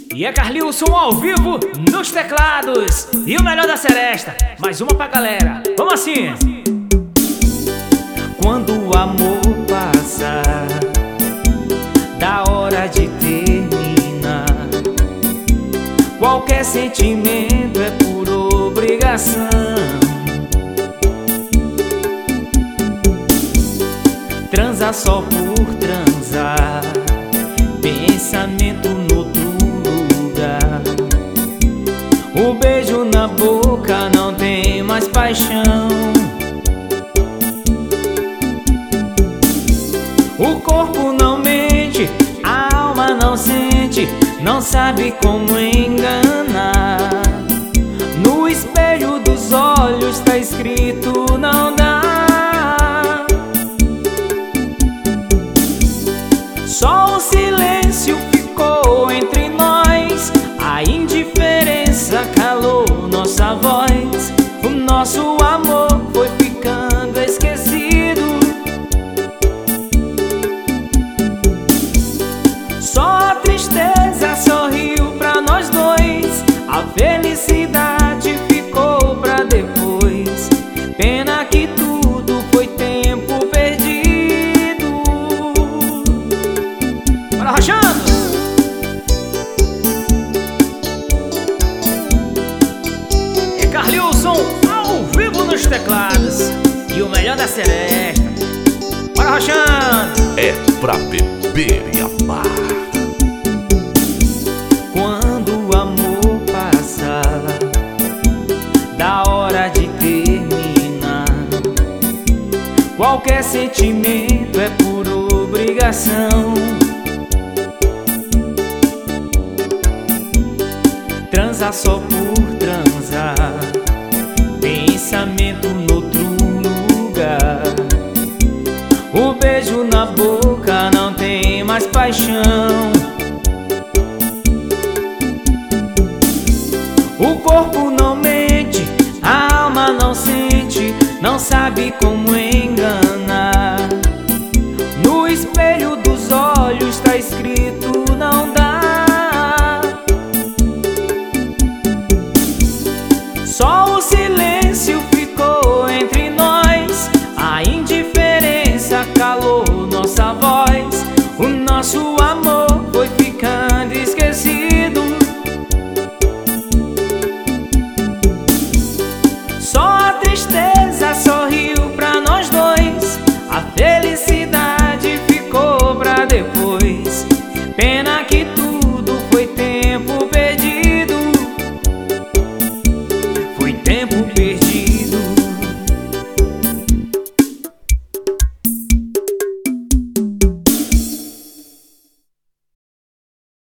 E é Carlilson ao vivo nos teclados. E o melhor da seresta, mais uma pra galera. Vamos assim. Quando o amor passa da hora de terminar, qualquer sentimento é por obrigação. Transar só por transar, pensamento no outro lugar. O beijo na boca não tem mais paixão. O corpo não mente, a alma não sente, não sabe como enganar. No espelho dos olhos tá escrito não dá. Só o silêncio ficou entre nós, a indiferença calou nossa voz. O nosso amor foi ficando esquecido. Só a tristeza sorriu pra nós dois, a felicidade ficou pra depois. Pena que tudo foi tempo perdido. Bora rachando! É Carlilson ao vivo nos teclados. E o melhor da seresta. Bora rachando! É pra beber e amar. Quando o amor passa da hora de terminar, qualquer sentimento é por obrigação. Transar só por transar, pensamento no outro lugar. O beijo na boca não tem mais paixão. O corpo não mente, a alma não sente, não sabe como